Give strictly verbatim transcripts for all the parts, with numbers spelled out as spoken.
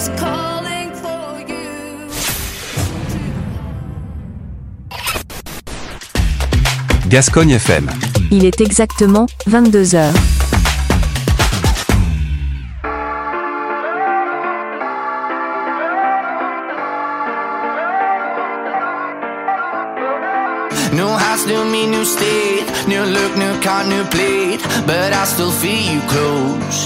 She's calling for you. Gascogne F M. Il est exactement vingt-deux heures. New house, new me, new state. New look, new car, new plate. But I still feel you close.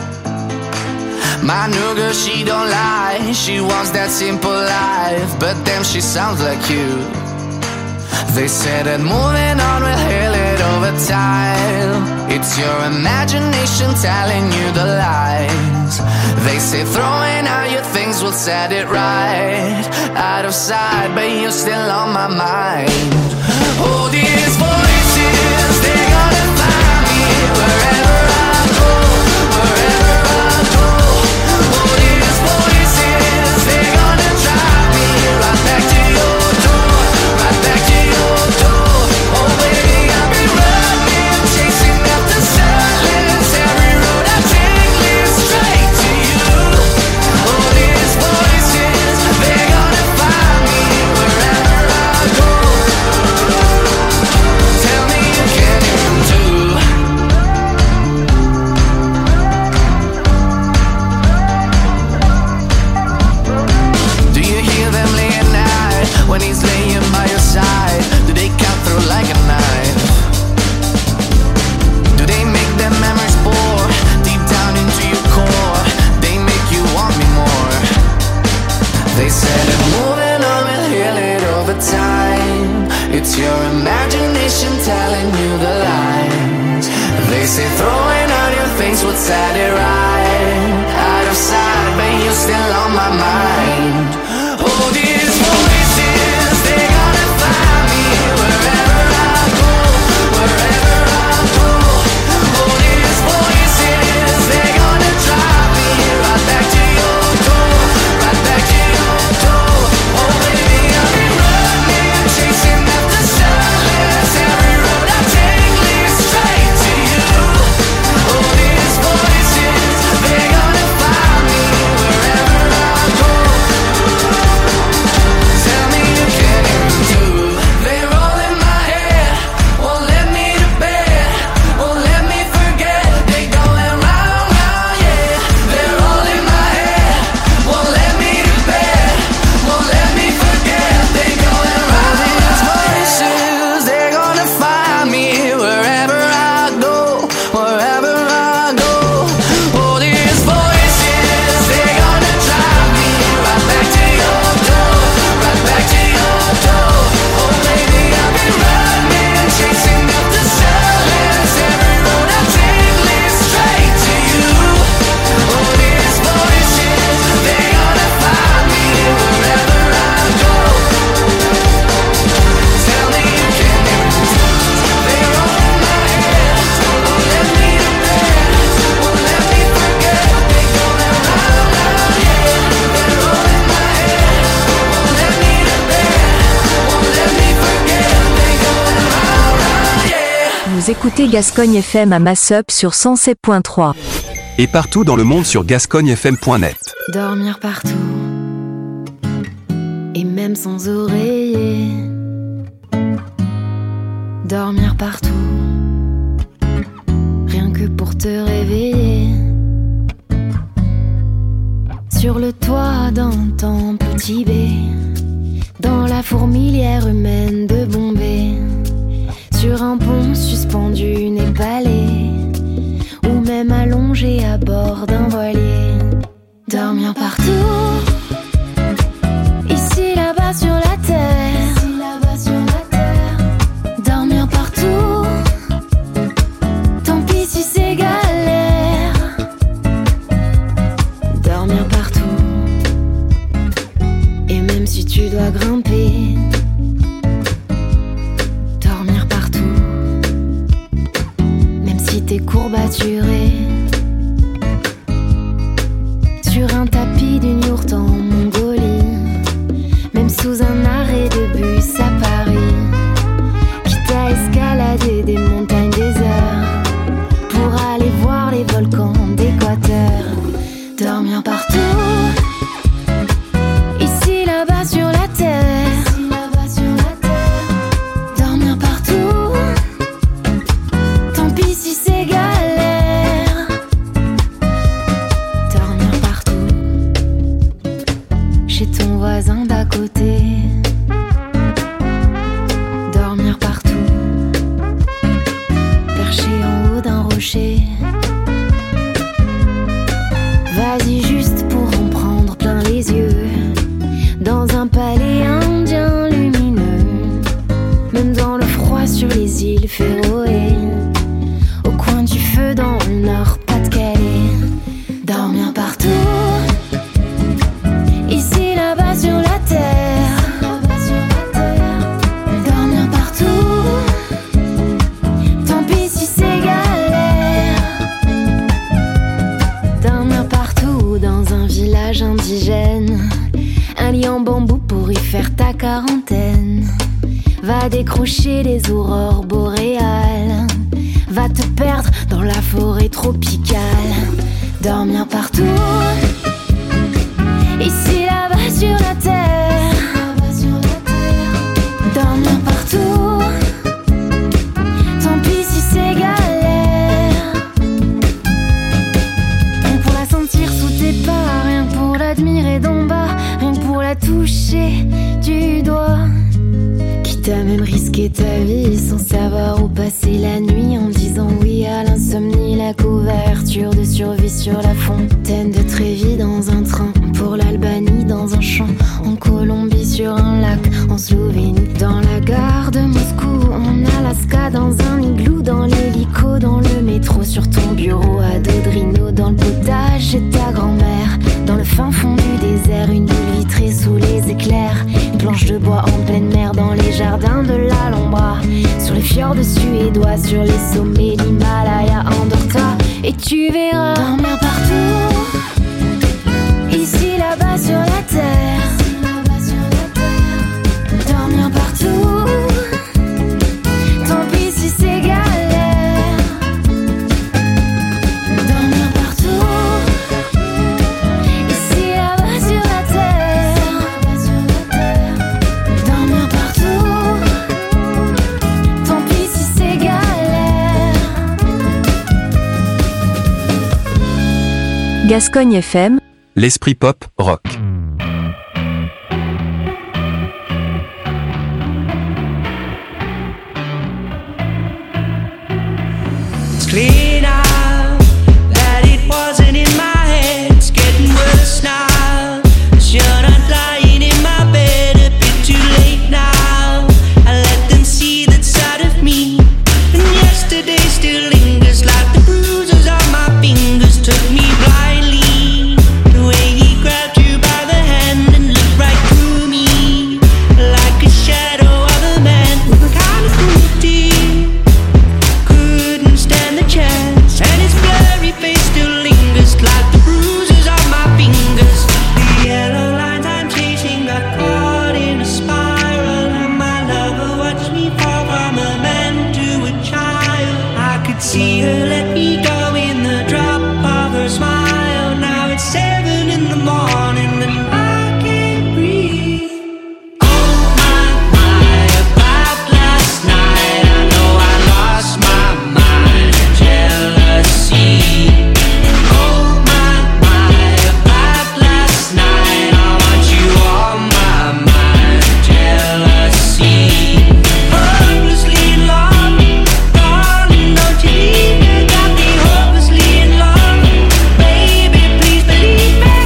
My new girl, she don't lie. She wants that simple life. But damn, she sounds like you. They say that moving on will heal it over time. It's your imagination telling you the lies. They say throwing out your things will set it right. Out of sight, but you're still on my mind. Oh, these voices, they're gonna find me wherever I go, wherever I go. Oh, these voices, they're gonna drive me right back to your door, right back to your door. Oh, baby, I've been running, chasing after silence. Every road I take leads straight to you. Oh, these voices, they're gonna find me wherever I go. Tell me you can even do. Do you hear them late at night when he's laying by your side? Do they cut through like a knife? Do they make their memories bore deep down into your core? They make you want me more. They said that moving on will heal it over time. It's your imagination telling you the lies. They say throwing out your things would set it right. Out of sight, but you're still on my mind. Oh, these voices, they're gonna find me wherever I go, wherever I go. Oh, these voices, they're gonna drive me right back to your door, right back to your door. Oh, baby, I've been running, chasing after silence. Every road I take leads straight to you. Oh, these voices, they're gonna find me wherever I go. Tell me you can even do. They roll in my head, won't let me to bed, won't let me forget. They going round, round, yeah. They roll in my head, won't let me to bed, won't let me forget. They going round. These voices, they're gonna find me wherever I go, wherever I go. Oh, these voices, they're gonna drive me right back to your door, right back to your door. Oh, baby, I've been running, chasing after silence. Every road I take leads straight to you. Oh, these voices, they're gonna find me wherever I go. Tell me you can even do. They roll in my head, won't let me to bed, won't let me forget. They going round, round, yeah. They roll in my head, won't let me to bed, won't let me forget. They going round, round, yeah. Vous écoutez Gascogne F M à Massup sur cent sept point trois. Et partout dans le monde sur gascogne f m point net. Dormir partout, et même sans oreiller. Dormir partout, rien que pour te réveiller. Sur le toit d'un temple Tibet, dans la fourmilière humaine de Bombay, sur un pont suspendu népalais, ou même allongé à bord d'un voilier. Dormir partout, ici, là-bas sur la terre. Dormir partout, tant pis si c'est galère. Dormir partout, et même si tu dois grimper. Dormir partout, même si t'es courbaturé. Sur un tapis d'une yourte en Mongolie, même sous un arrêt de bus à Paris. Quitte à escalader des montagnes désertes pour aller voir les volcans d'Équateur. Dormir partout, indigène. Un lit en bambou pour y faire ta quarantaine. Va décrocher les aurores boréales. Va te perdre dans la forêt tropicale. Dormir partout. Ici, là-bas, sur la terre. Dormir partout. Tant pis si c'est galère. Rien pour la sentir sous tes pas. Rien pour l'admirer d'en bas. Rien que pour la toucher du doigt. Quitte à même risquer ta vie sans savoir où passer la nuit. En disant oui à l'insomnie, la couverture de survie sur la fontaine de Trévis. Dans un train pour l'Albanie, dans un champ en Colombie, sur un lac en Slovénie. Dans la gare de Moscou, en Alaska, dans un igloo, dans l'hélico, dans le métro, sur ton bureau à Dodrino, dans le potage chez ta grand-mère, dans le fin fond du désert, une bulle vitrée sous les éclairs, une planche de bois en pleine mer, dans les jardins de l'Alhambra, sur les fjords suédois, sur les sommets d'Himalaya, Andorra, et tu verras dormir partout, ici, là-bas, sur la terre. Dormir partout. Tant pis si c'est galère. Dormir partout. Ici, là-bas, sur la terre. Dormir partout. Tant pis si c'est galère. Gascogne F M. L'esprit pop, rock. Clear now that it wasn't in my head. It's getting worse now. You're not lying in my bed. A bit too late now. I let them see that side of me. And yesterday still lingers like the bruises on my fingers. Took me blindly. The way he grabbed you by the hand and looked right through me. Like a shadow of a man. Kind of cruelty. Couldn't stand the chance, and his blurry face still lingers like the bruises on my fingers. The yellow lines I'm chasing got caught in a spiral, and my lover watched me fall from a man to a child. I could see her let me go in the drop of her smile. Now it's seven in the morning and I can't breathe. Oh my, my, about last night, I know I lost my mind. Jealousy. Oh my, my, about last night, I want you on my mind. Jealousy. Hopelessly in love, darling, don't you leave me. Got me hopelessly in love, baby, please believe me.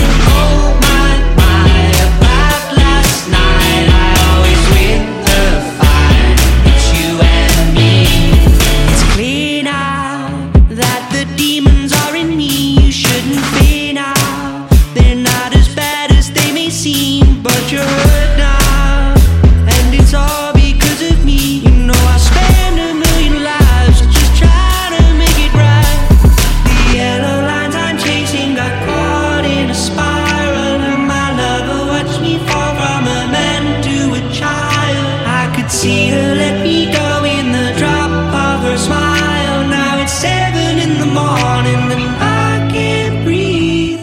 Oh my, my, about last night, I always win the fight. It's you and me. It's clear now that the demons are in me. You shouldn't fear now. They're not as bad as they may seem, but you're hurt now, and it's all because of me. You know I spend a million lives just trying to make it right. The yellow lines I'm chasing got caught in a spiral, and my lover watched me fall from a man to a child. I could see her let me go in the drop of her smile. Now it's seven in the morning and I can't breathe.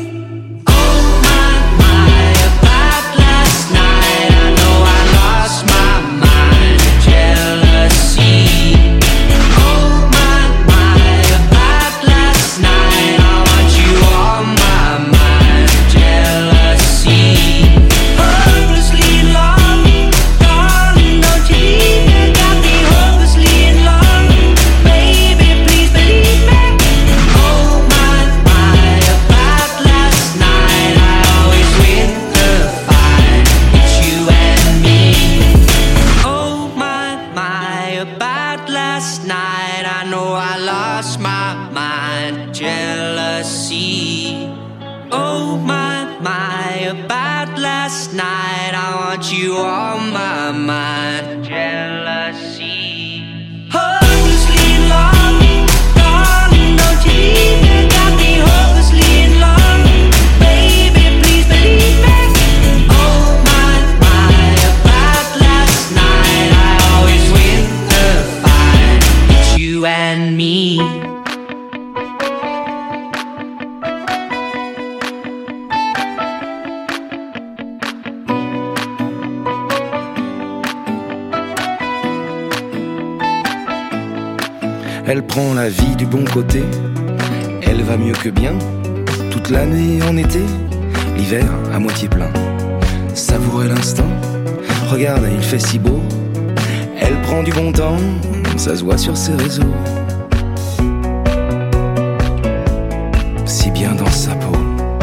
Oh my, my, about last night, I know I lost my mind. Jealousy. Oh my, my, about last night, I want you on my mind. Jealousy. Hopelessly in love, darling, don't you leave me. Got me hopelessly in love, baby, please believe me. Oh my, my, about last night, I always win the fight. It's you and me. Oh my, my, about last night, I know I lost my mind. Jealousy. Oh my, my, about last night, I want you on my mind. Jealousy. Hopelessly in love, darling, don't you leave me. Got me hopelessly in love, baby, please believe me. Elle prend la vie du bon côté, elle va mieux que bien, toute l'année en été, l'hiver à moitié plein. Savourer l'instant, regarde, il fait si beau. Elle prend du bon temps, ça se voit sur ses réseaux. Si bien dans sa peau.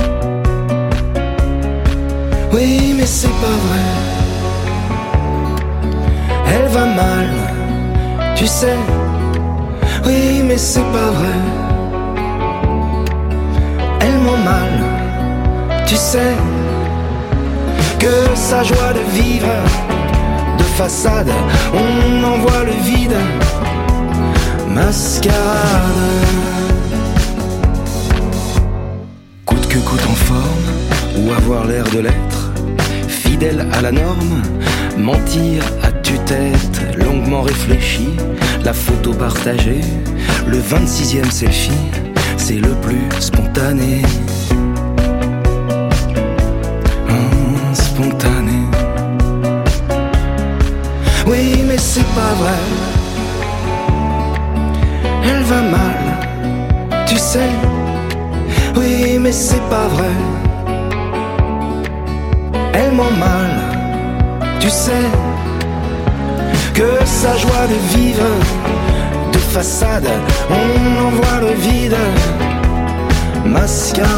Oui, mais c'est pas vrai. Elle va mal, tu sais. Oui, mais c'est pas vrai. Elle ment mal, tu sais. Que sa joie de vivre, de façade, on en voit le vide. Mascarade. Coûte que coûte en forme, ou avoir l'air de l'être, fidèle à la norme, mentir à tue-tête, longuement réfléchi, la photo partagée, le vingt-sixième selfie, c'est le plus spontané. Oh, spontané. Oui, mais c'est pas vrai. Elle va mal, tu sais. Oui, mais c'est pas vrai. Elle ment mal, tu sais. Que sa joie de vivre, de façade, on en voit le vide. Mascarade.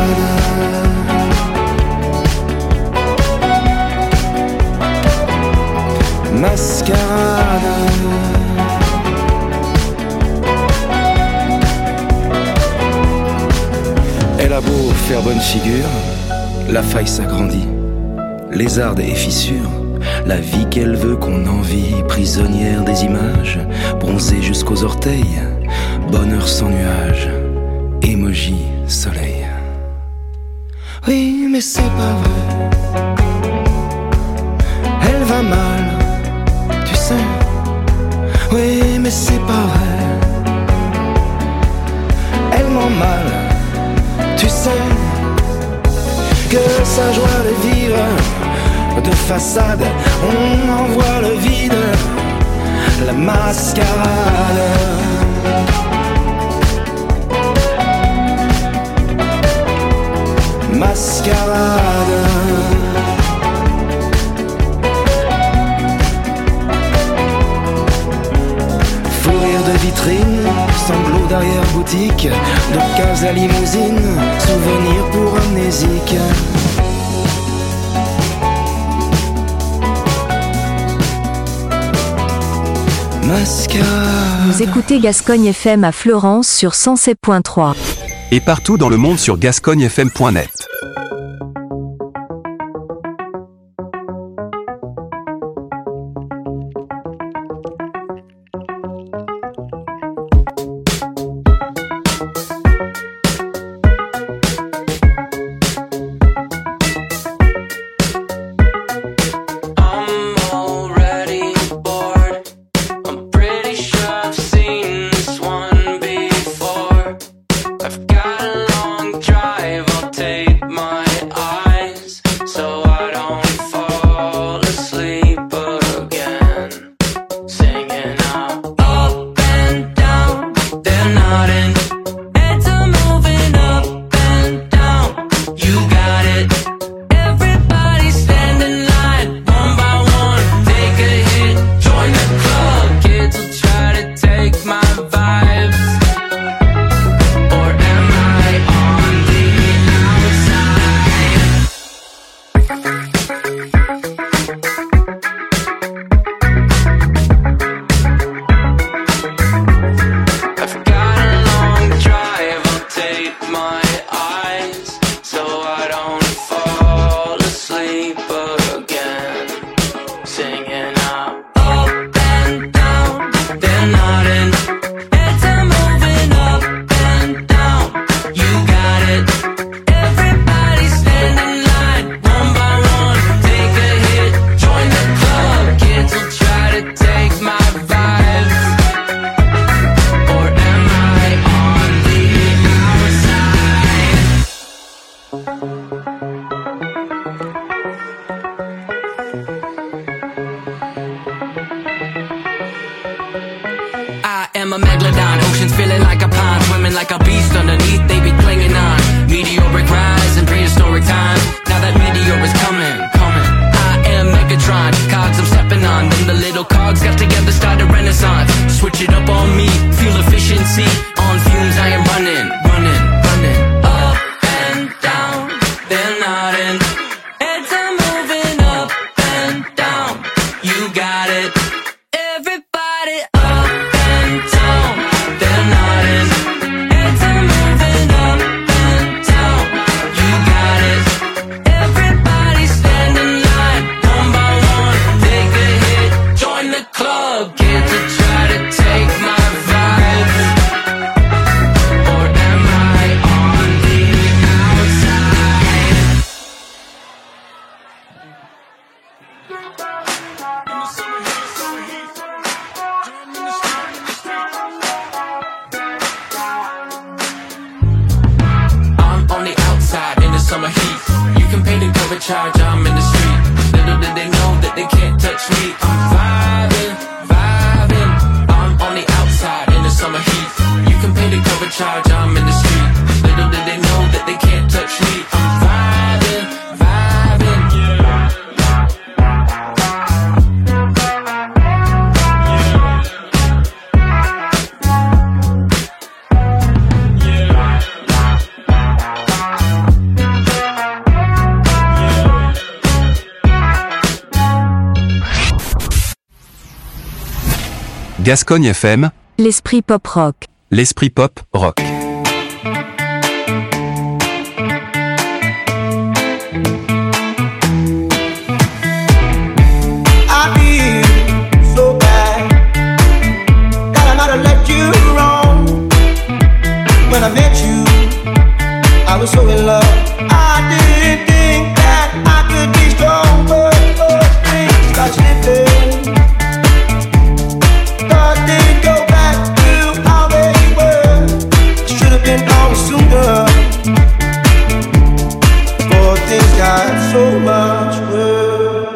Mascarade. Elle a beau faire bonne figure, la faille s'agrandit, lézarde et fissure, la vie qu'elle veut qu'on envie, prisonnière des images, bronzée jusqu'aux orteils, bonheur sans nuage, emoji soleil. Oui, mais c'est pas vrai. Elle va mal, tu sais. Oui, mais c'est pas vrai. Elle ment mal, tu sais. Que sa joie de vivre, de façade, on en voit le vide. La mascarade. Mascarade. Fou rire de vitrine, sanglots d'arrière-boutique, de case à limousine, souvenirs pour amnésique. Mascarade. Vous écoutez Gascogne F M à Fleurance sur cent sept point trois. Et partout dans le monde sur gascogne f m point net. Everybody stand in line, one by one. a megalodon. Oceans feeling like a pond, swimming like a beast underneath, they be clinging on. Meteoric rise in prehistoric times. Now that meteor is coming, coming. I am Megatron, cogs I'm stepping on. Then the little cogs got together, started renaissance. Switch it up on me, fuel efficiency. On fumes I am running, running, running. Up and down, they're nodding. Heads are moving up and down. You got it. Everybody up and down, they're nodding. Heads are moving up and down. You got it. Everybody stand in line, one by one. Take a hit, join the club. Get to try to take my vibes. Or am I on the outside? I'm on the outside in the summer heat. You can pay the cover charge, I'm in the street. Little did they know that they can't touch me. I'm vibing, vibing. I'm on the outside in the summer heat. You can pay the cover charge, I'm in the street. Little did they know that they can't touch me. I'm vibing, vibing. Gascogne F M, L'esprit pop rock. l'esprit pop rock. I feel so bad that I might have let you wrong. When I met you, I was so in love. I didn't think that I could be strong, but things got slipping. Thought they'd go back to how they were. Should have been gone sooner. But things got so much worse.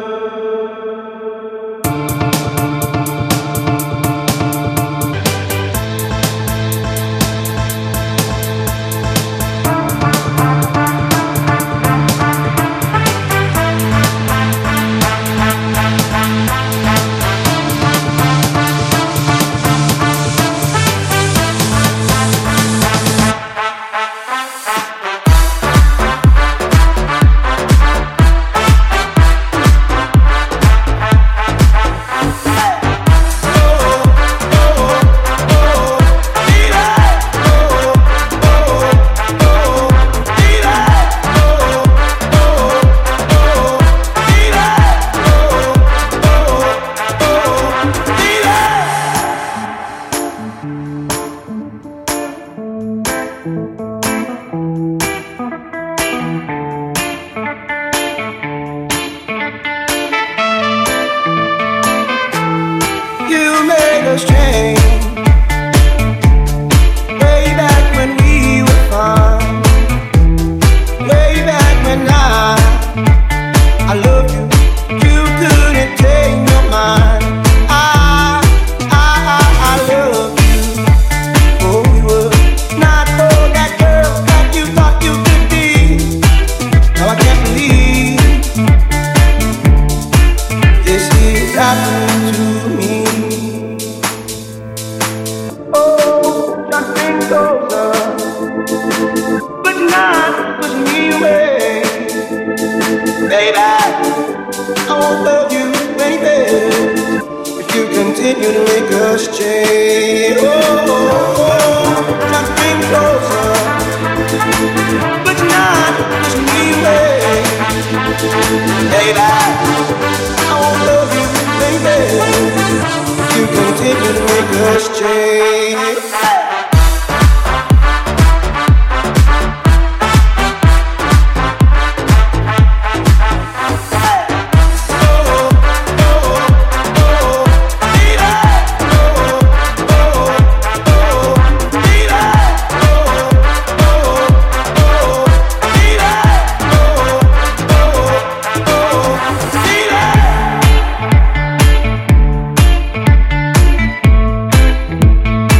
You made us change. Way back when we were fine. Way back when I, I loved you. You couldn't take your mind. I, I, I, I love you. Oh, we were not for that girl that you thought you could be. Now I can't believe this is happening to me. Oh, nothing goes up, but not push me away. Baby, I won't love you, baby, if you continue to make us change. Oh, nothing goes up, but not push me away. Baby, I won't love you, baby, if you continue to make us change. Thank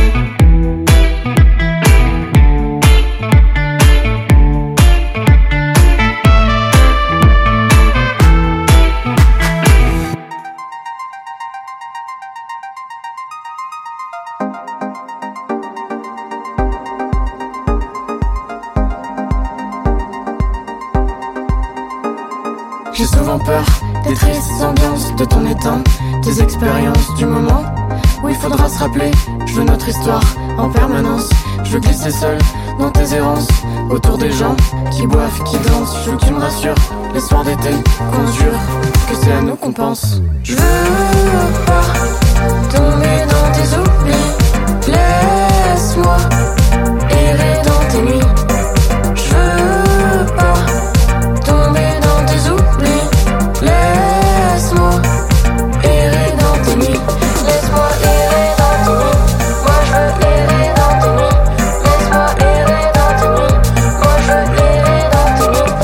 J'ai souvent peur des tristes ambiances de ton étang, des expériences du moment où il faudra se rappeler. Je veux notre histoire en permanence. Je veux glisser seul dans tes errances, autour des gens qui boivent, qui dansent. Je veux que tu me rassures, les soirs d'été, qu'on jure que c'est à nous qu'on pense. Je veux pas tomber dans tes oublis. Laisse-moi errer dans tes nuits. Je veux pas tomber dans tes oublis. Laisse-moi errer dans tes nuits. Laisse-moi errer dans tes nuits. Moi je veux errer dans tes nuits. Laisse-moi errer dans tes nuits. Moi je veux errer dans tes nuits.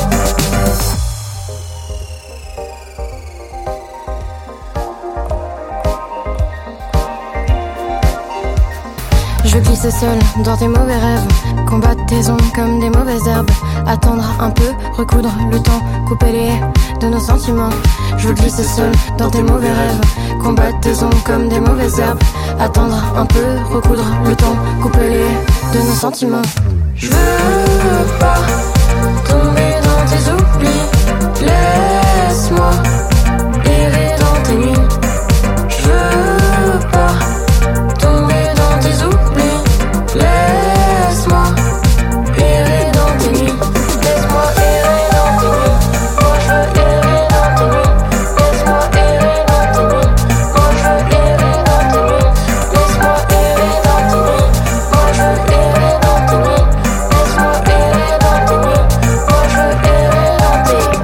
Je veux glisser seul dans tes mauvais rêves, combattre tes ombres comme des mauvaises herbes, attendre un peu, recoudre le temps, couper les haies de nos sentiments. Je veux glisser seul dans tes mauvais rêves, combattre tes ombres comme des mauvaises herbes, attendre un peu, recoudre le temps, couper les haies de nos sentiments. Je veux pas tomber dans tes oublis. Laisse-moi errer dans tes nuits. Je veux pas tomber dans tes oublis. Laisse-moi errer dans tes nuits. Laisse-moi errer dans tes nuits. Moi je veux errer dans tes nuits. Laisse-moi errer dans tes nuits. Moi je veux errer dans tes nuits. Laisse-moi errer dans tes nuits. Moi je veux errer dans tes nuits. Laisse-moi errer dans tes nuits. Moi je veux errer dans tes nuits.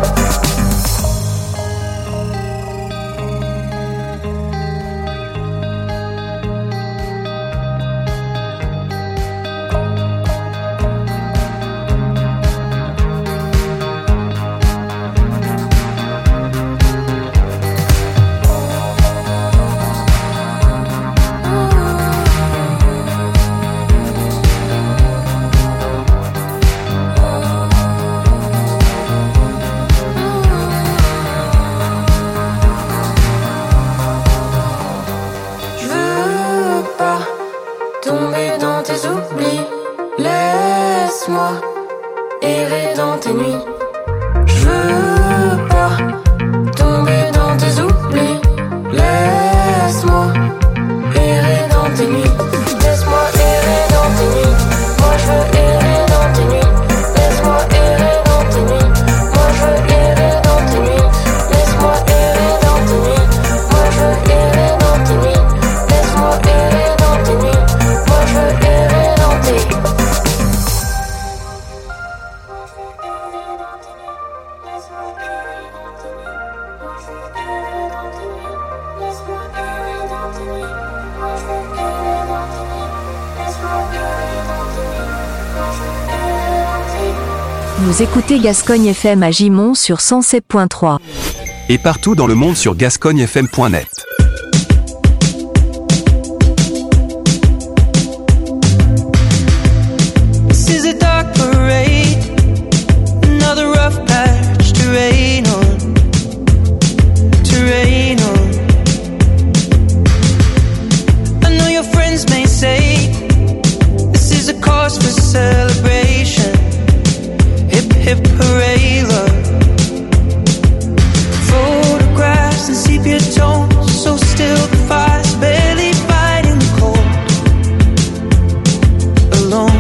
Je veux pas tomber dans tes oublis. Laisse-moi errer dans tes nuits. Je veux pas tomber dans tes oublis. Laisse-moi errer dans tes nuits. Laisse-moi errer dans tes nuits. Moi je veux errer dans tes nuits. Laisse-moi errer dans tes nuits. Moi je veux errer dans tes nuits. Laisse-moi errer dans tes nuits. Moi je veux errer dans tes nuits. Laisse-moi errer dans tes nuits. Moi je veux errer dans tes nuits. Vous écoutez Gascogne F M à Gimont sur cent sept point trois. Et partout dans le monde sur gascogne f m point net. This is a dark parade, another rough patch to rain on, to rain on. I know your friends may say this is a cause for celebration. Hip hip hooray, love. Photographs and sepia tones, so still the fire's barely fighting the cold. Alone.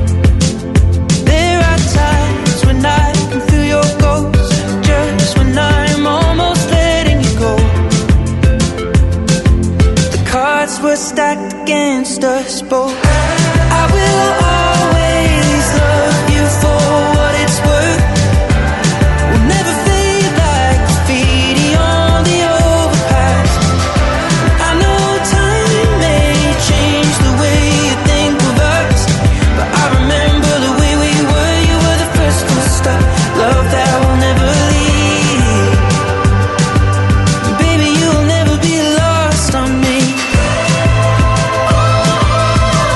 There are times when I can feel your ghost, just when I'm almost letting you go. The cards were stacked against us both. I will always love you for what it's worth. We'll never fade like graffiti on the overpass. I know time may change the way you think of us, but I remember the way we were. You were the first full stop, love that will never leave. Baby, you'll never be lost on me.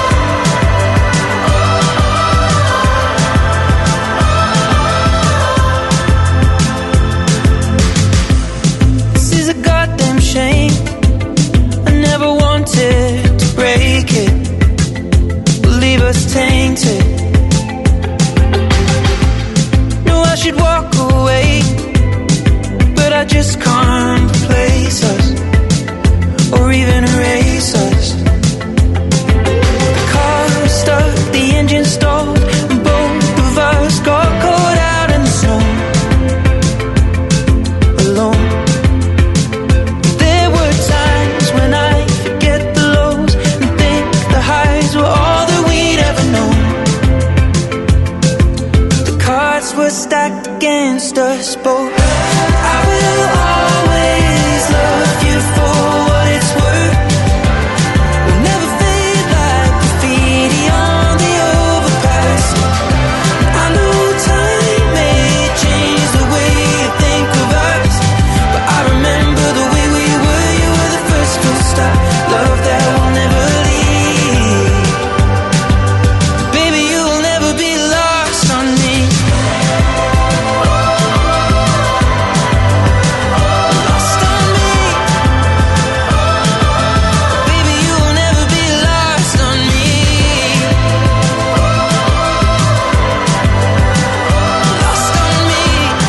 us both. I will always love you for what it's worth. We'll never fade like graffiti on the overpass. I know time may change the way you think of us, but I remember the way we were. You were the first full stop, love that will never leave. Baby, you will never be lost on me. Lost on me. Baby, you will never be lost on me. Lost on me.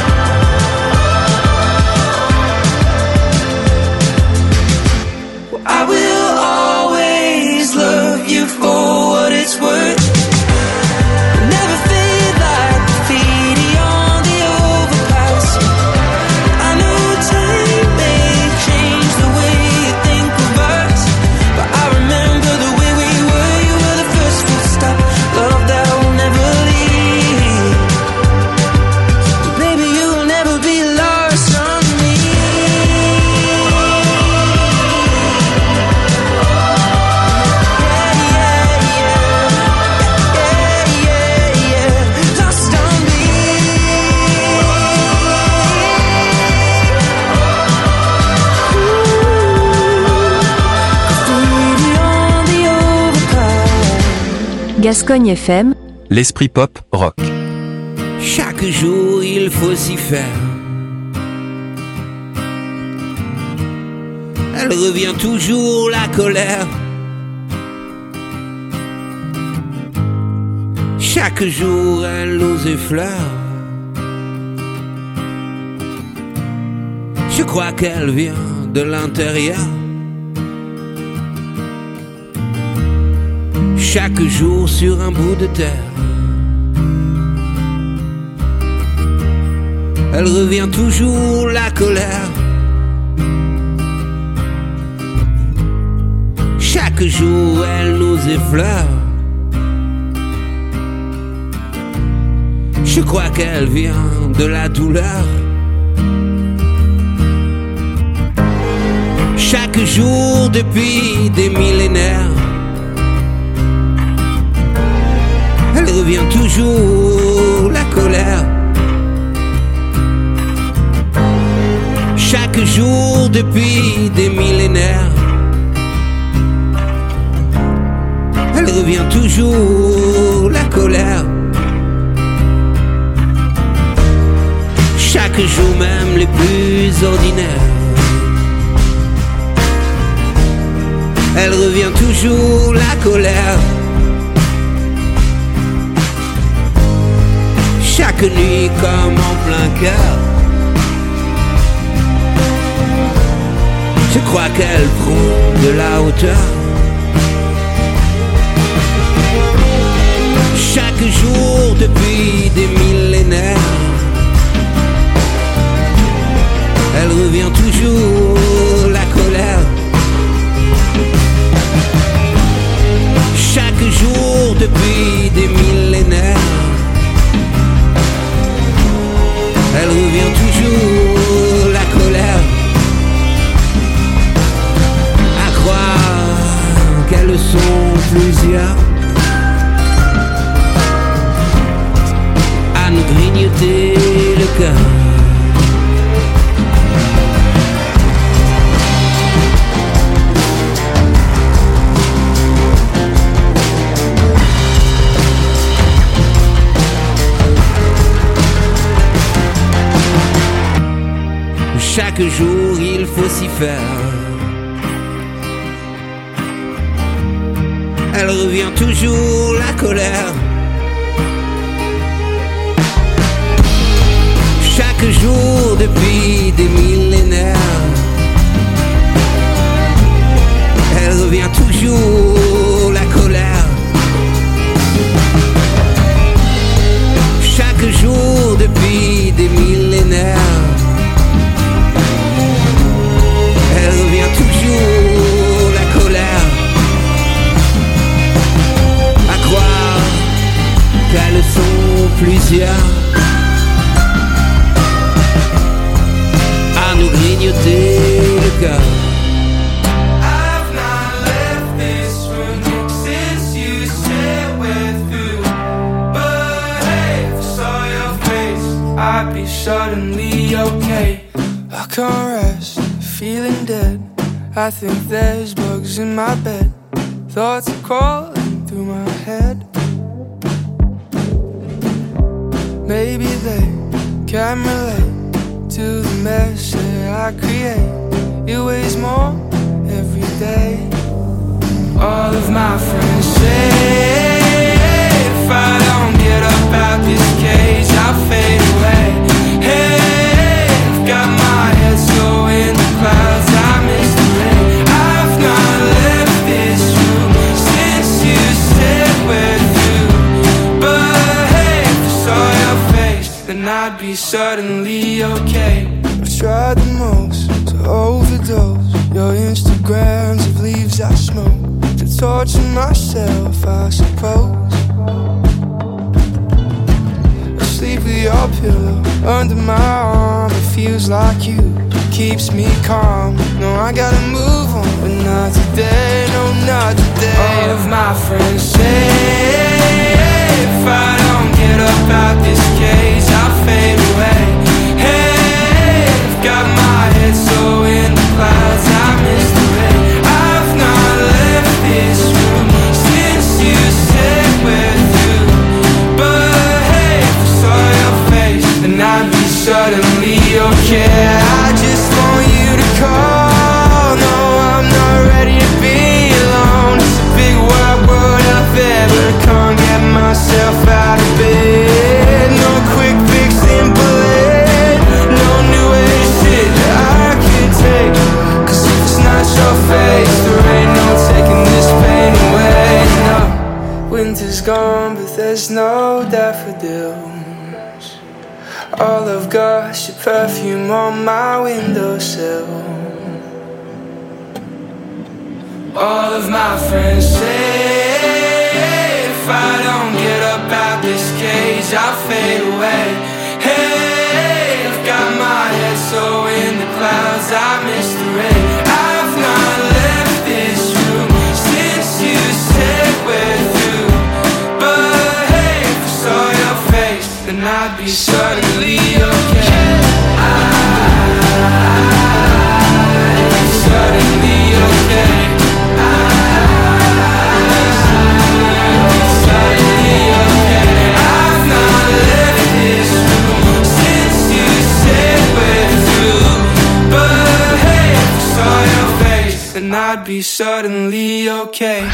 I will always love you for what it's worth. Never fade like graffiti on the overpass. I know time may change the way you think of us, but I remember the way we were. You were the first full stop, love that will never leave. Baby, you will never be lost on me. Yeah, yeah, yeah, yeah, yeah, lost on me. Graffiti on the overpass. Gascogne F M, L'esprit pop rock. Chaque jour il faut s'y faire. Elle revient toujours la colère. Chaque jour elle nous effleure. Je crois qu'elle vient de l'intérieur. Chaque jour sur un bout de terre. Elle revient toujours la colère. Chaque jour elle nous effleure. Je crois qu'elle vient de la douleur. Chaque jour depuis des millénaires. Elle revient toujours la colère. Chaque jour depuis des millénaires. Elle revient toujours la colère. Chaque jour même les plus ordinaires. Elle revient toujours la colère. Chaque nuit comme en plein cœur. Je crois qu'elle prend de la hauteur. Chaque jour depuis des millénaires. Elle revient toujours la colère. Chaque jour depuis des millénaires. Elle revient toujours la colère. À croire qu'elles sont plusieurs à nous grignoter le cœur. Chaque jour il faut s'y faire. Elle revient toujours la colère. Chaque jour depuis des millénaires. Elle revient toujours la colère. Chaque jour depuis des millénaires. Elle revient toujours la colère. À croire qu'elles sont plusieurs okay. I can't rest, feeling dead. I think there's bugs in my bed. Thoughts are crawling through my head. Maybe they can relate to the mess that I create. It weighs more every day. All of my friends say if I don't get up out this cage, I'll fade away. Hey, I've got my head so in the clouds, I miss the rain. I've not left this room since you said we're through. But hey, if I saw your face, then I'd be suddenly okay. I've tried the most to overdose your Instagrams of leaves I smoke, to torture myself, I suppose. Asleep with your pillow under my arm, it feels like you keeps me calm. No, I gotta move on, but not today, no, not today. All of my friends say if I don't get up out this cage, I'll fade away. Hey, I've got my head so in the clouds, I miss the rain. I've not left this room since you said we're through. But hey, if I saw your face, then I'd be suddenly okay. I just want you to call. No, I'm not ready to be alone. It's a big wide world out there, but I can't get myself out of bed. No quick fix, simple it. No new way to sit that I could take. Cause if it's not your face, there ain't no taking this pain away. No, winter's gone, but there's no daffodils. All I've got's your perfume on my windowsill. All of my friends say if I don't get up out this cage, I'll fade away. Hey, I've got my head so in the clouds, I miss the rain. I've not left this room since you said we're through. But hey, if I saw your face, then I'd be suddenly okay. I'd be suddenly okay. And I'd be suddenly okay.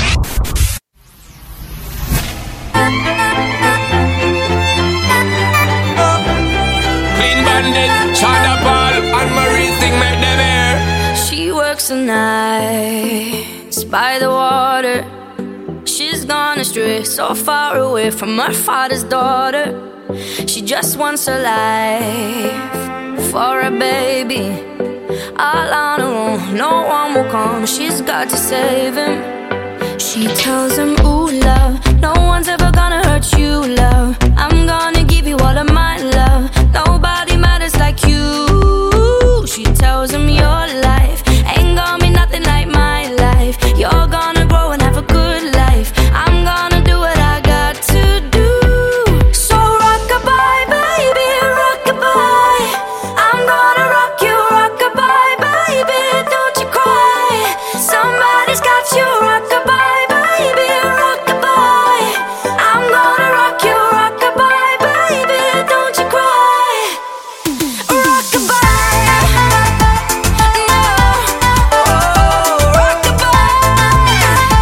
Clean Bandit, China Paul, and Marie thing make them air. She works the nights by the water. She's gone astray, so far away from her father's daughter. She just wants her life for a baby. All on her own, no one will come. She's got to save him. She tells him, ooh, love, no one's ever gonna hurt you, love. I'm gonna give you all of my love. Nobody matters like you. She tells him, your life ain't gonna be nothing like my life. You're gonna grow and have a good life. I'm gonna do what I got to do. So rock-a-bye, baby, rock-a-bye. I'm gonna rock you, rock-a-bye, baby, don't you cry. Somebody's got you, rock-a-bye, baby, rock-a-bye. I'm gonna rock you, rock-a-bye, baby, don't you cry. Rock-a-bye, no, oh, rock-a-bye,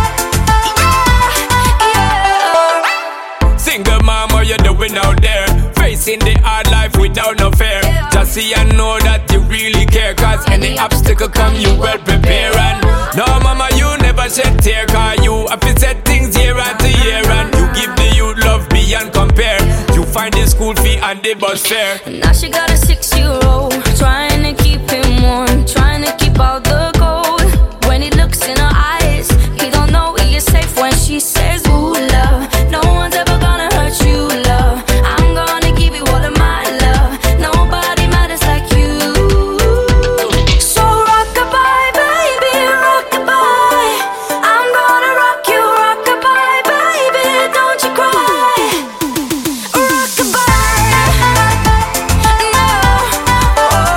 yeah, yeah. Single mom, what you doing out there? Facing the hard life without no fear. Just see and know that you really care. Cause any obstacle come, you well prepare. And no mama, you never shed tear. Cause you have to set things year after year. And you give the youth love beyond compare. You find the school fee and the bus fare. Now she got a six-year-old, trying to keep him warm, trying to keep out the cold. When he looks in her eyes, he don't know he is safe when she says, ooh, love, no one's ever gonna hurt you, love. I'm gonna give you all of my love. Nobody matters like you. So rock-a-bye, baby, rock-a-bye. I'm gonna rock you, rock-a-bye, baby, don't you cry. Rock-a-bye, no, oh,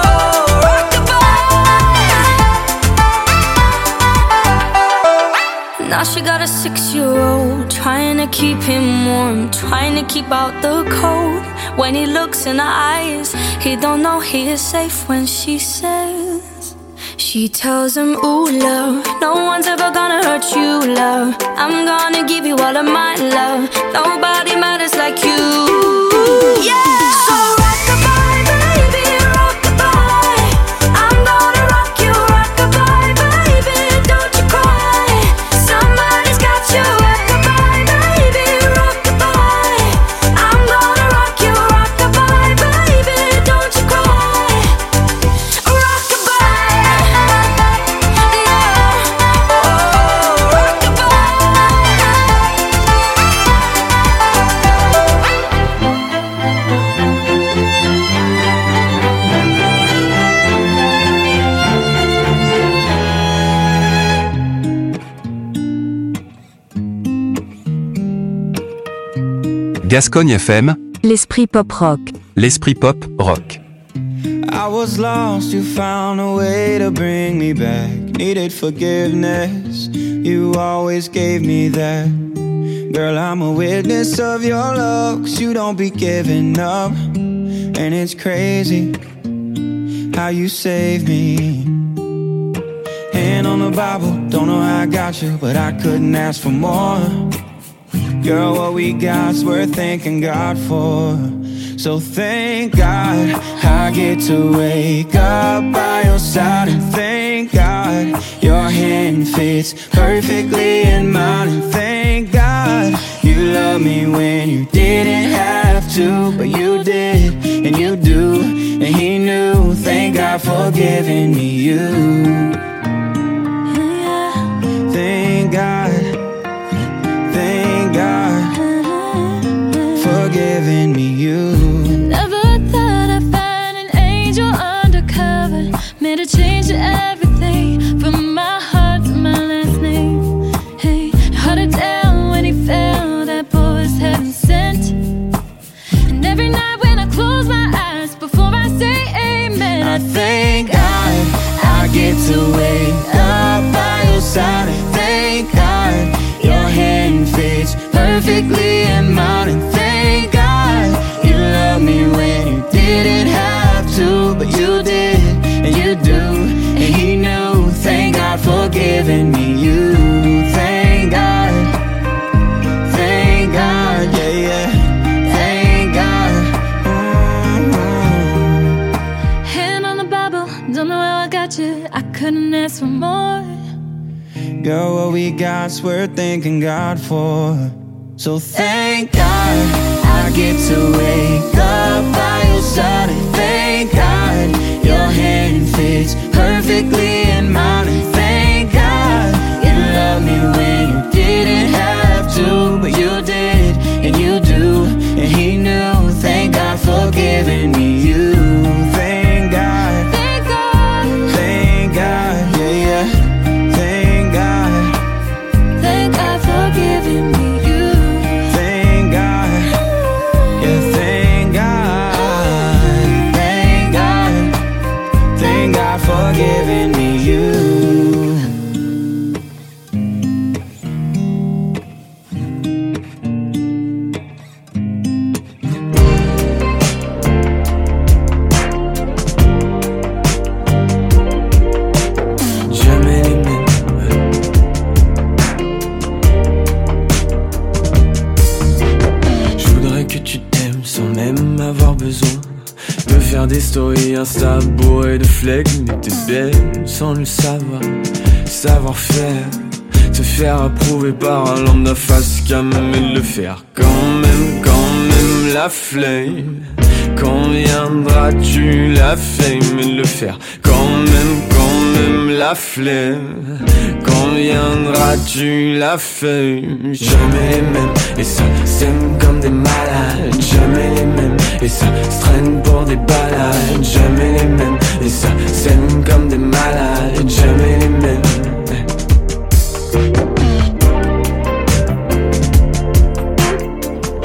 she got a six-year-old, trying to keep him warm, trying to keep out the cold. When he looks in her eyes, he don't know he is safe when she says, she tells him, ooh, love, no one's ever gonna hurt you, love. I'm gonna give you all of my love. Nobody matters like you. Yeah. So rock-a-bye, baby, rock-a-bye. I'm gonna rock you, rock-a-bye, baby. Don't you cry. Somebody's got you. Rock-a-bye, baby, rock-a-bye. I'm gonna rock you, rock-a-bye, baby. Don't you cry. Gascogne F M, l'esprit pop rock. l'esprit pop rock. I was lost, you found a way to bring me back. Needed forgiveness, you always gave me that. Girl, I'm a witness of your love, 'cause you don't be giving up. And it's crazy how you saved me. Hand on the Bible, don't know how I got you, but I couldn't ask for more. Girl, what we got's worth thanking God for. So thank God I get to wake up by your side. And thank God your hand fits perfectly in mine. And thank God you love me when you didn't have to, but you did, and you do, and he knew. Thank God for giving me you. Thank God, thank God for giving me you. Never thought I'd find an angel undercover. Made a change to everything, from my heart to my last name. Hey, held it down when he fell, that boy was heaven sent. And every night when I close my eyes, before I say amen, I thank God I get to wake up by your side. And thank God your hand fits perfectly in mine. And thank God you love me when you didn't have to, but you did, and you do, and he knew. Thank God for giving me you. Thank God, thank God, yeah, yeah. Thank God. Mm-hmm. hand on the Bible, don't know how I got you, I couldn't ask for more. Girl, what we got's worth thanking God for. So thank God I get to wake up by your side. And thank God your hand fits perfectly in mine. And thank God you love me when you didn't have to, but you did, and you do, and he knew. Thank God for giving me you. Thank God, Thank God, thank God, yeah, yeah. Thank God, thank God for giving me you. thank God, yeah, thank God, thank God, thank God for giving me you. Jamais les mêmes. Je voudrais que tu t'aimes sans même avoir besoin de faire des stories Insta bourrées de flegme. Mais t'es belle sans le savoir, savoir faire, te faire approuver par un lambda face cam, mais le faire quand même, quand même la flemme. Quand viendras-tu la fame, et le faire quand même, quand même la flemme. Quand viendras-tu la fame. Jamais les mêmes, et ça s'aime comme des malades. Jamais les mêmes, et ça se traîne pour des balades. Jamais les mêmes, et ça s'aime comme des malades. Jamais les mêmes.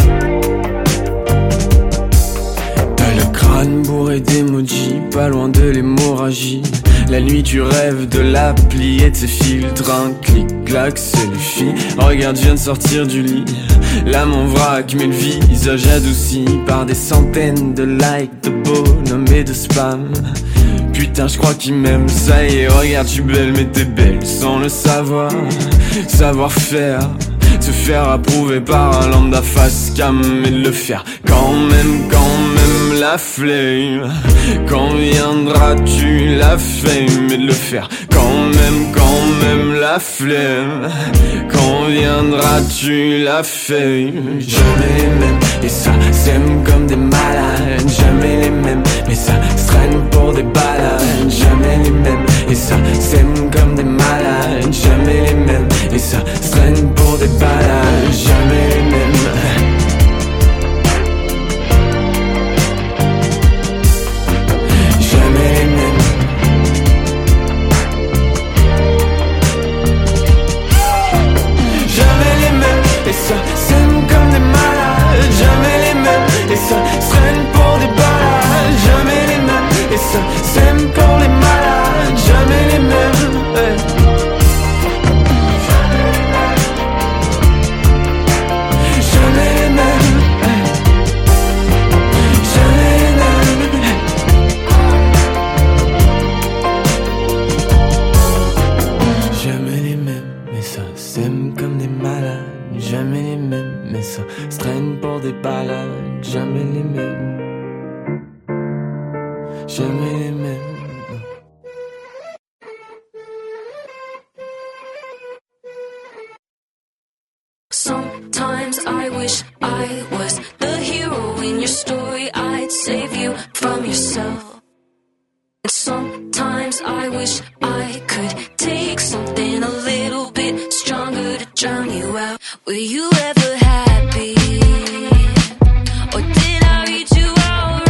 Bourré d'emojis, pas loin de l'hémorragie. La nuit tu rêves de l'appli et de ses filtres. Un clic-clac, c'est les filles. Regarde, je viens de sortir du lit. L'âme en vrac, mais le visage adouci par des centaines de likes, de bonhommes et de spam. Putain, je crois qu'il m'aime, ça y est, regarde, je suis belle, mais t'es belle sans le savoir. Savoir-faire, se faire approuver par un lambda face cam et de le faire quand même, quand même la flemme. Quand viendras-tu la fame et de le faire quand même, quand même la flemme. Quand viendras-tu la fame. Jamais les mêmes, et ça s'aime comme des malades. Jamais les mêmes, mais ça se traîne pour des balades. Jamais les mêmes, et ça s'aime comme des malades. Jamais les mêmes, et ça se traîne pour des balades. Jamais les mêmes. Ça s'aime comme des malades, jamais les mêmes. Et ça se traîne pour des balades, jamais les mêmes. Et ça s'aime pour les malades, jamais les mêmes. Hey. Jamais les mêmes. Hey. Jamais les mêmes. Hey. Jamais les mêmes, mais ça s'aime comme des malades. Jamais les mêmes, mais ça se traîne pour des balades. Jamais les mêmes. Jamais les mêmes. Sometimes I wish I was the hero in your story. I'd save you from yourself. And sometimes I wish I could take something a little bit stronger to drown you out. Were you ever happy? Or did I read you out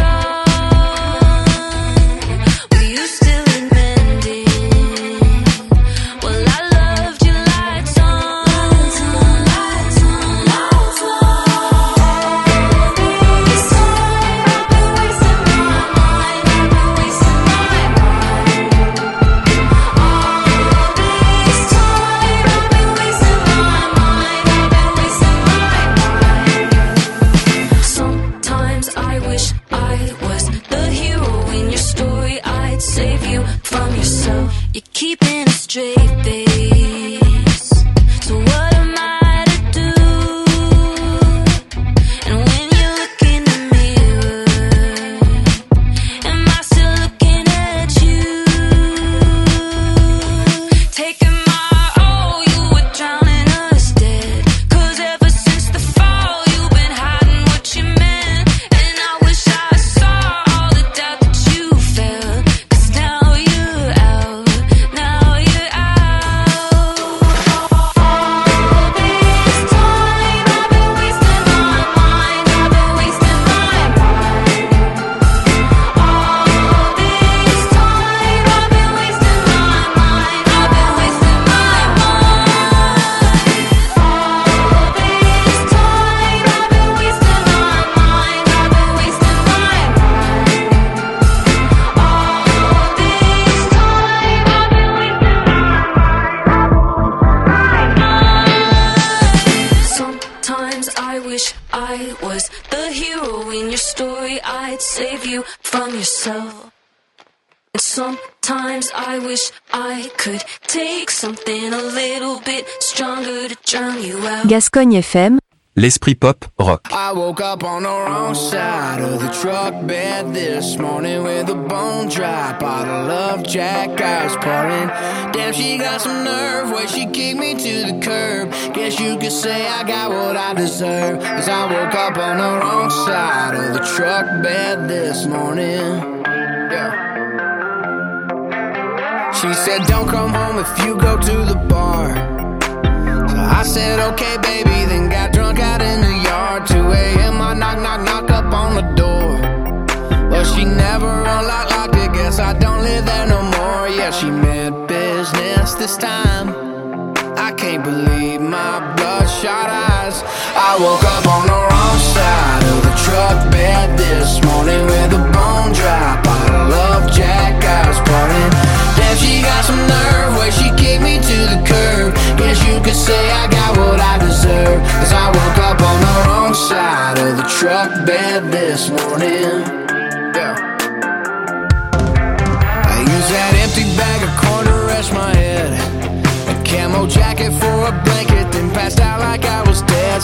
wrong? Were you still in mending? Well, I loved your lights on. Lights on, lights on. All this time I've been wasting my mind. I've been wasting my mind. All this time I've been wasting my mind. I've been wasting my mind. Sometimes I wish I was the hero in your story. I'd save you from yourself. You're keeping a straight face. So what am I to do? And when you look in the mirror, am I still looking at you? Taking my all, you were drowning us dead. Cause ever since the fall, you've been hiding what you meant. And I wish I saw all the doubt that you felt. Cause now you're out, now you're out. All this time I've been wasting my mind. I've been wasting my mind. All this time I've been wasting my mind. I've been wasting my mind. All this time I've been wasting my mind. I've been wasting my mind. All this time I've been wasting. Sometimes I wish I was the hero in your story. I'd save you from yourself. And sometimes I wish I could take something a little bit stronger to drown you out. Gascogne F M, L'esprit pop rock. I woke up on the wrong side of the truck bed this morning with a bone dry bottle of Jack Ice pouring. Damn, she got some nerve where she kicked me to the curb. Guess you could say I got what I deserve. Cause I woke up on the wrong side of the truck bed this morning. Yeah. She said don't come home if you go to the bar. So I said okay baby, then got drunk out in the yard. Two a.m. I knock knock knock up on the door. Well she never unlocked locked it, guess I don't live there no more. Yeah, she meant business this time. I can't believe my bloodshot eyes. I woke up on the wrong side of the truck bed this morning with a bone dry bottle of Jack Ice.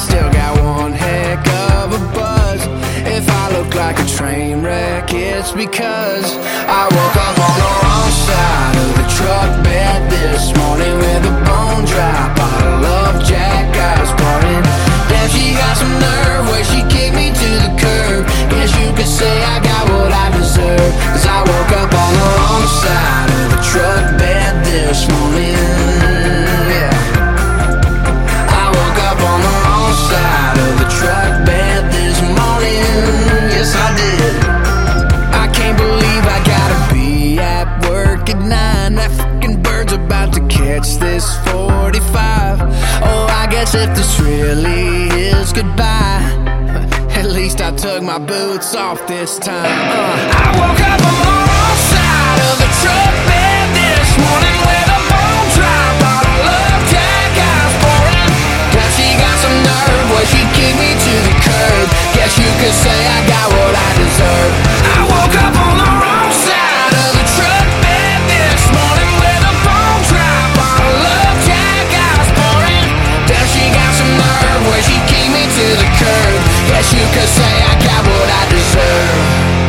still got one heck of a buzz. If I look like a train wreck, it's because I woke up on the wrong side of the truck bed this morning with a bone dry bottle of Jack I was pouring. Damn, she got some nerve where she kicked me to the curb. Guess you could say I got what I deserve, 'cause I woke up on the wrong side of the truck bed this morning. Yeah, I woke up on the wrong side of the truck bed this morning. Yes, I did. I can't believe I gotta be at work at nine. That fucking bird's about to catch this forty-five. Oh, I guess if this really is goodbye, at least I took my boots off this time. uh, I woke up on the wrong side of the truck bed this morning with a bone dry bottle of Jack I was pouring. Now she got some nerve where she kicked me to the curb. Guess you could say I got what I deserve. I woke up on the wrong side of the truck bed this morning with a bone dry bottle of Jack I was pouring. Now she got some nerve where she kicked me to the curb. Guess you could say I got what I deserve.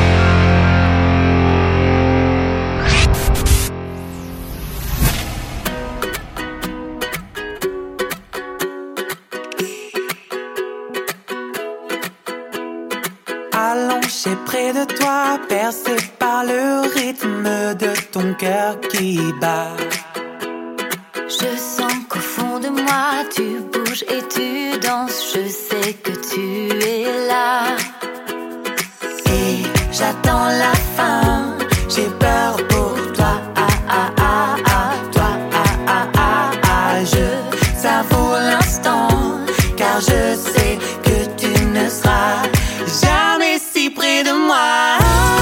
Allongé près de toi, percé par le rythme de ton cœur qui bat. Je sens qu'au fond de moi tu bouges et tu danses. Je sais que tu es là. Et j'attends la fin. J'ai peur pour toi. Ah ah ah ah. Toi ah ah ah ah. Je savoure l'instant, car je sais que tu ne seras jamais si près de moi.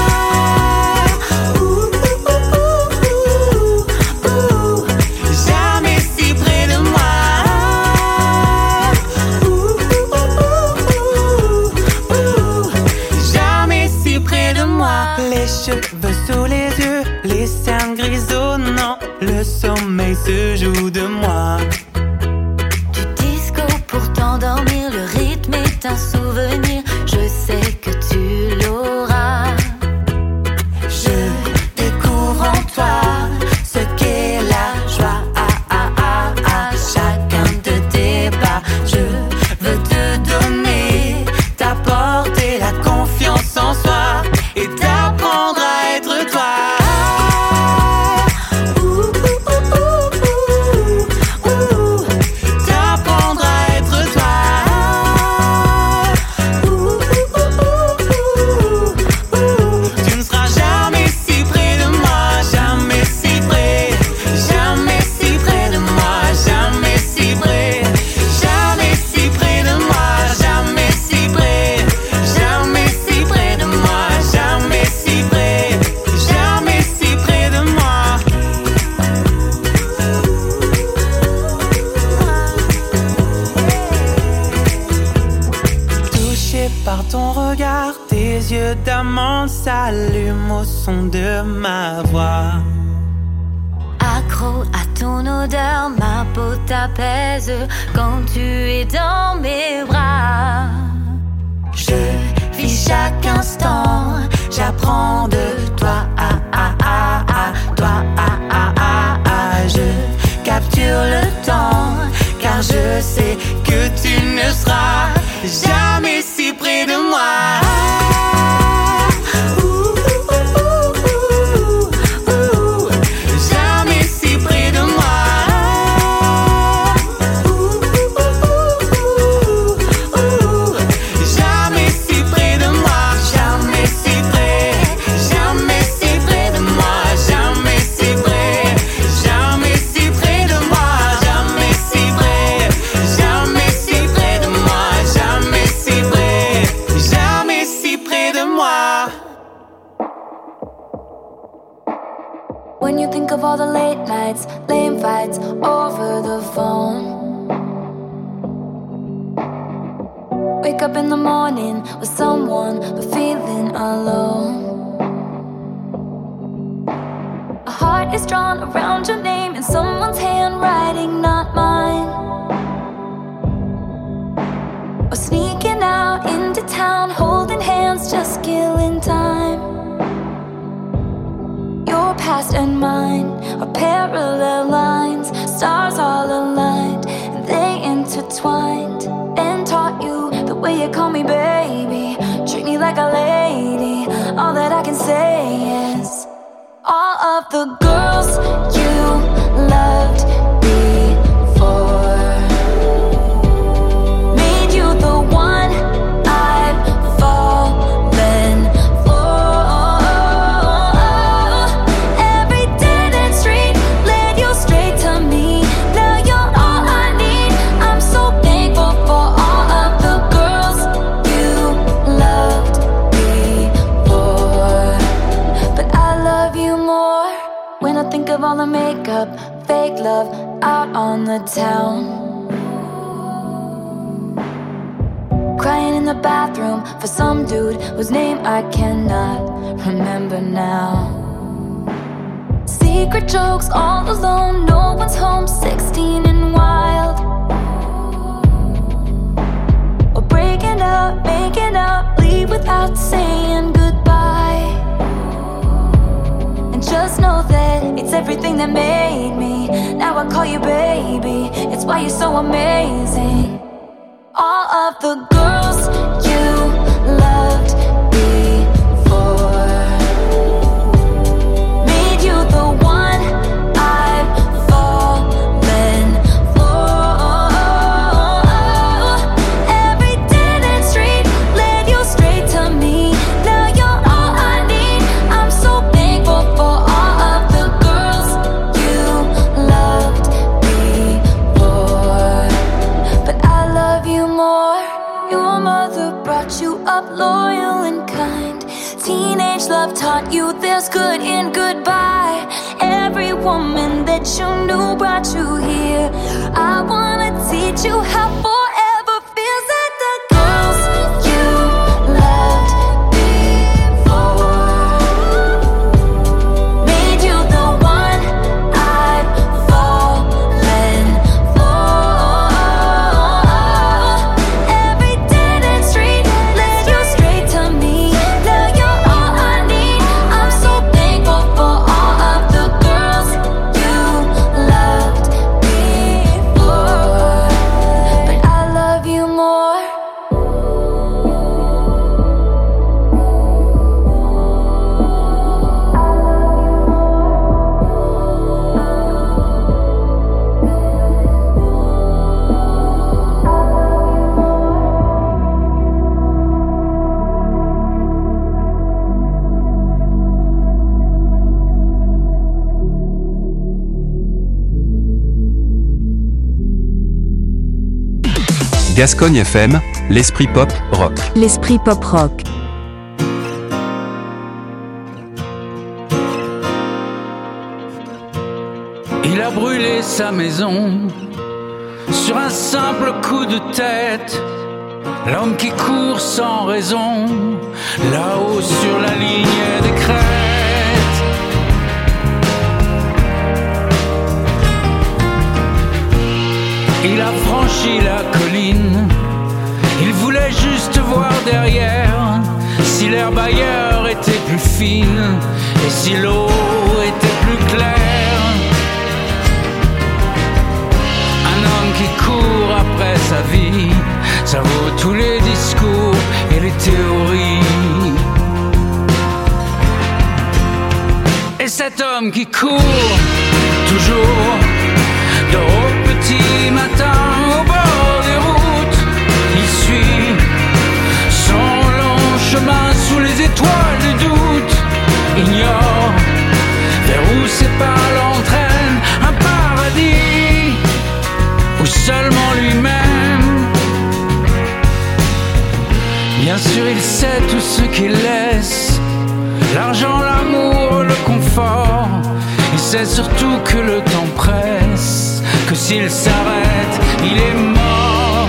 Cheveux sous les yeux, les cernes grisonnants, le sommeil se joue de moi. Du disco pour t'endormir, le rythme est un souvenir. Je sais que tu l'auras. Je découvre en toi ce qu'est la joie. Ah ah ah ah, chacun de tes pas. Je veux te donner, t'apporter la confiance en soi et t'apprendre à être toi. T'apprendre à être toi. Tu ne seras jamais si près de moi, jamais si près, jamais si près de moi, jamais si près, jamais si près de moi, jamais si près, jamais si près de moi, jamais si près, jamais si près de moi. Touché par ton regard, tes yeux d'amande s'allument au son de ma voix. Accro à ton odeur, ma peau t'apaise quand tu es dans mes bras. Je vis chaque instant, j'apprends de toi. Ah ah ah ah, toi ah ah ah ah. Je capture le temps, car je sais que tu ne seras jamais si près de moi. Jamais si près de moi. Jamais si près de moi. Jamais si près. Jamais si près de moi. Jamais si près. Jamais si près de moi. Jamais si près. Jamais si près de moi. Jamais si près. Jamais si près de moi. When you think of all the late nights, lame fights over the phone. Wake up in the morning with someone but feeling alone. A heart is drawn around your name in someone's handwriting, not mine. or sneaking out into town, holding hands, just killing time. Your past and mine are parallel lines, stars all aligned, and they intertwined. And taught you the way you call me baby, treat me like a lady. All that I can say is, all of the girls you loved before made you the one I've fallen for. Every dead end street led you straight to me. Now you're all I need. I'm so thankful for all of the girls you loved before. But I love you more when I think of all the makeup, fake love out on the town. Crying in the bathroom for some dude whose name I cannot remember now. Secret jokes all alone, no one's home, sixteen and wild. Or breaking up, making up, leave without saying goodbye. And just know that it's everything that made me. Now I call you baby, it's why you're so amazing. All of the girls you loved before made you the one I've fallen for. Every dead end street led you straight to me. Now you're all I need. I'm so thankful for all of the girls you loved before. But I love you more. Your mother brought you up loyal and kind. Teenage love taught you there's good in goodbye. Every woman that you knew brought you here. I wanna teach you how forever feels. At the girls you loved before made you the one I've fallen for. Every dead end street led you straight to me. Now you're all I need. I'm so thankful for all of the girls you loved before. But I love you more. Gascogne F M, l'esprit pop rock. L'esprit pop rock. Il a brûlé sa maison sur un simple coup de tête. L'homme qui court sans raison, là-haut sur la ligne des crêtes. Il a franchi la colline, il voulait juste voir derrière si l'herbe ailleurs était plus fine et si l'eau était plus claire. Un homme qui court après sa vie, ça vaut tous les discours et les théories. Et cet homme qui court toujours de au petit matin au bord des routes, il suit son long chemin sous les étoiles du doute, ignore vers où ses pas l'entraînent, un paradis ou seulement lui-même. Bien sûr il sait tout ce qu'il laisse, l'argent, l'amour, le confort. Il sait surtout que le temps presse, que s'il s'arrête, il est mort.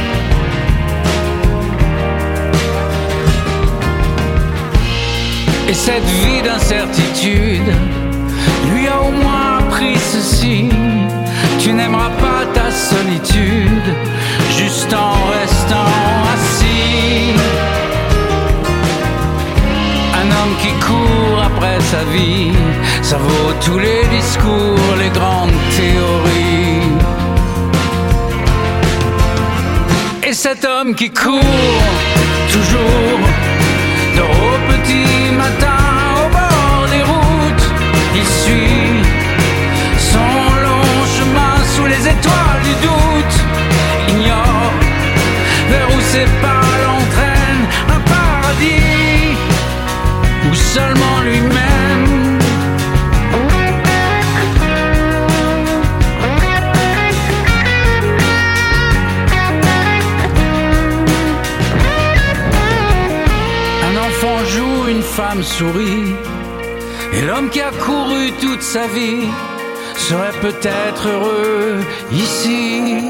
Et cette vie d'incertitude lui a au moins appris ceci: tu n'aimeras pas ta solitude juste en restant vie, ça vaut tous les discours, les grandes théories. Et cet homme qui court toujours dort au petit matin au bord des routes, il suit son long chemin sous les étoiles du doute, ignore vers où ses pas l'entraînent, un paradis ou seulement lui-même. Un enfant joue, une femme sourit, et l'homme qui a couru toute sa vie serait peut-être heureux ici.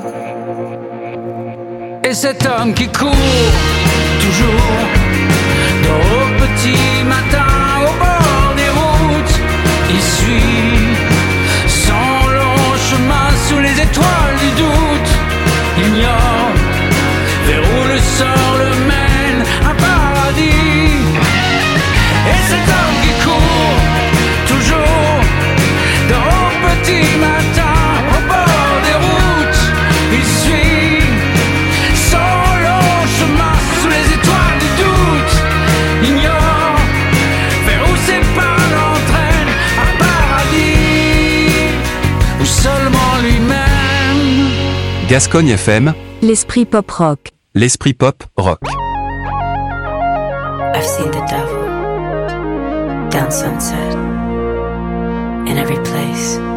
Et cet homme qui court toujours dort au petit matin au bord des routes, il suit son long chemin sous les étoiles du doute, ignore vers où le sort le mène, un paradis. Et cet homme qui court toujours dort au petit matin au bord des routes, il suit son long chemin sous les étoiles du doute, ignore vers où ses pas l'entraînent, un paradis ou seulement lui-même. Gascogne F M, L'esprit pop rock. l'esprit pop rock. I've seen the devil down Sunset in every place.